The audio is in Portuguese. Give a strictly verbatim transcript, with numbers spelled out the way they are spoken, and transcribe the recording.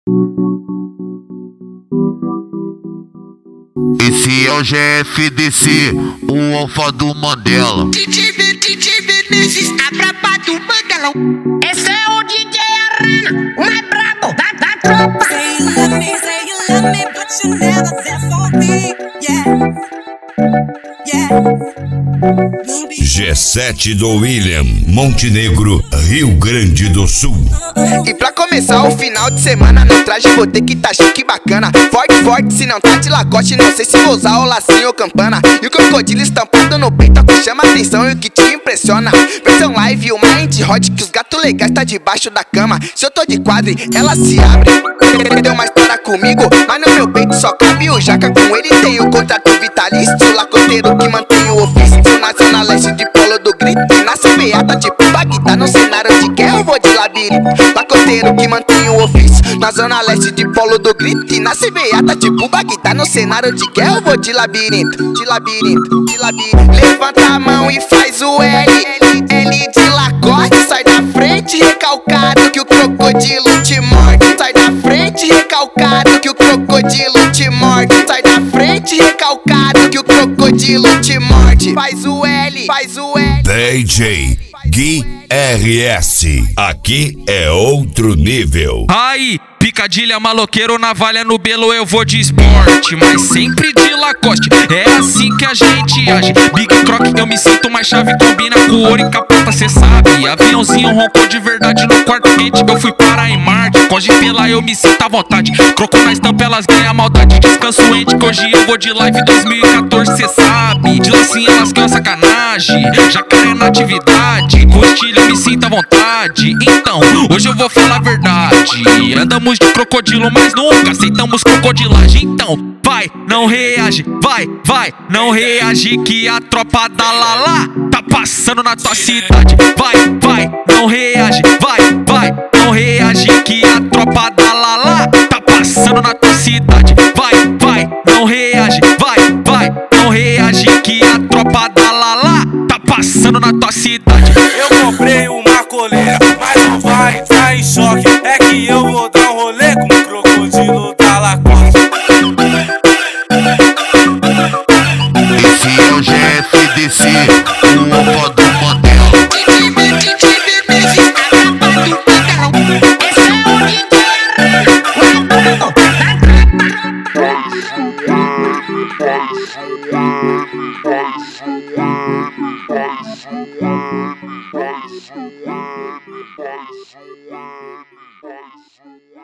Esse é o G F D C, o alfa do Mandela. D J Vinícius, a braba do Mandelão. Esse é o D J Arana, o mais brabo da, da tropa. Say you love me, say you love me, but you never there for me. Yeah, yeah. G sete do William, Montenegro, Rio Grande do Sul. E pra começar o final de semana, no traje vou ter que tá chique bacana. Forte, forte, se não tá de Lacoste, não sei se vou usar o lacinho ou campana. E o crocodilo estampado no peito é o que chama atenção e o que te impressiona. Versão live, o mind hot, que os gatos legais tá debaixo da cama. Se eu tô de quadre, ela se abre. Deu uma história comigo, mas no meu peito só cabe o jaca. Com ele tem o contrato vitalício, o lacoteiro que mantém o ofício. Na zona leste de Polo do Grito, e na C B A tá tipo Bagdá. No cenário de guerra eu vou de labirinto, lacoteiro que mantém o ofício. Na zona leste de Polo do Grito, e na C B A tá tipo Bagdá. No cenário de guerra eu vou de labirinto, de labirinto, de labirinto. Levanta a mão e faz o L, L de Lacoste. Sai da frente recalcado que o crocodilo te morde. Sai da frente recalcado que o crocodilo te morde. Sai da frente recalcado que o crocodilo te morde. Faz o L, faz o L. D J Gui R S, aqui é outro nível. Aí, picadilha, maloqueiro, navalha no belo, eu vou de esporte, mas sempre de Lacoste, é assim que a gente age. Big Croc, eu me sinto mais chave, combina com ouro e capota, cê sabe. Aviãozinho roncou de verdade no quarto quente, eu fui parar em Marte. Com pela eu me sinto à vontade, croco na estampa, elas ganham maldade. Descanso ente, que hoje eu vou de live dois mil e quatorze, cê sabe. De lacinha elas ganham sacanagem, jacaré na atividade. Com estilo eu me sinto à vontade, então hoje eu vou falar a verdade. Andamos de crocodilo, mas nunca aceitamos crocodilagem. Então vai, não reage, vai, vai, não reage que a tropa da Lala tá passando na tua cidade. Vai, vai, não reage, vai, vai, não reage que a tropa da Lala tá passando na tua cidade. Vai, vai, não reage, vai, vai, não reage que a tropa da Lala tá passando na tua cidade. Eu comprei uma coleira, mas não vai entrar em choque. É que eu vou dar um rolê com o crocodilo da Lacoste. Esse é o G F D C, o alfa do Mandela. D J Vinícius, a braba do Mandelão. Esse é o D J Arana, o mais brabo da tropa.